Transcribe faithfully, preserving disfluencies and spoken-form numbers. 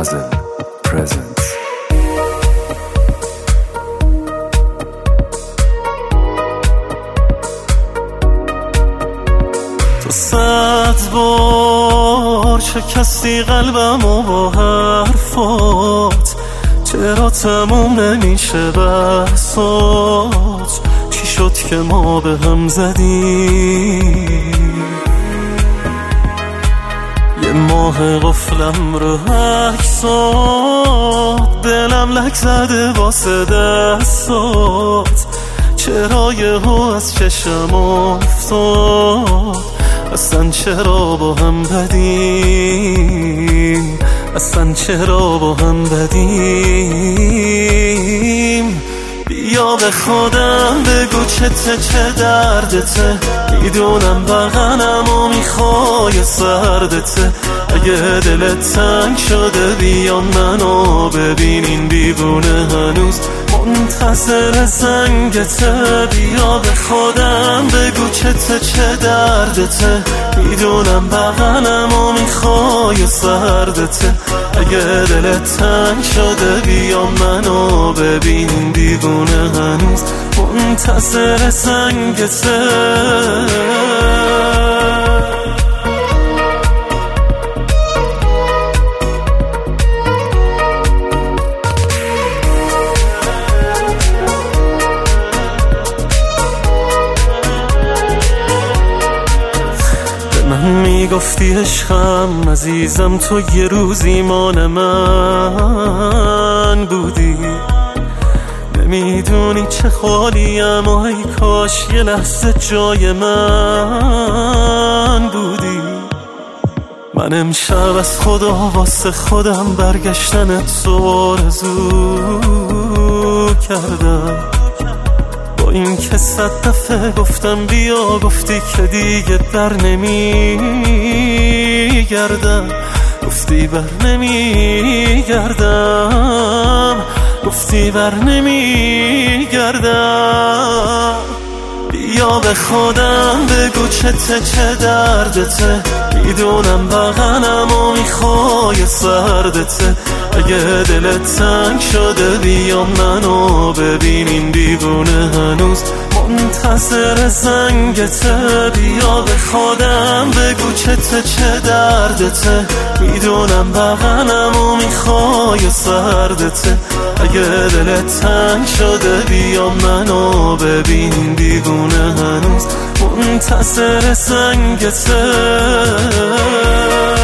Hazel presents. تو صد بار شکستی قلبم و با حرفات، چرا تموم نمیشه بحثات؟ چی شد که ما به هم زدیم؟ یه ماه قفلم رو عکسات، دلم لک زده واسه دستات، چرا یهو از چشم افتاد؟ اصلا چرا با هم بدیم؟ اصلا چرا با هم بدیم؟ بیا به خودم بگو چته، چه دردته؟ میدونم بغنم و میخوای سردته. اگه دلت تنگ شده بیا منو ببین، این دیوونه هنوز منتظر زنگته. بیا به خودم بگو چته، چه دردته؟ میدونم بغنم و میخوای سردته. اگه دلت تنگ شده بیا منو ببین، این دیوونه هنوز منتظر زنگته. من میگفتی عشقم عزیزم، تو یه روز ایمان من بودی. نمیدونی چه خالیم و ای کاش یه لحظه جای من بودی. من امشب از خدا واسه خودم برگشتن تو آرزو کردم. با این که صد دفعه گفتم بیا، گفتی که دیگه بر نمی گردم. گفتی بر نمی گردم، گفتی بر نمی گردم. بیا به خودم بگو چته، چه دردته؟ میدونم بغنم و میخوای سردته. اگه دلت تنگ شده بیا منو ببین، این دیوونه هنوز منتظر زنگته. بیا به خودم بگو چته، چه دردته؟ میدونم بغنم و میخوای سردته. اگه دلت تنگ شده بیا منو ببین، این دیوونه هنوز منتظر زنگته.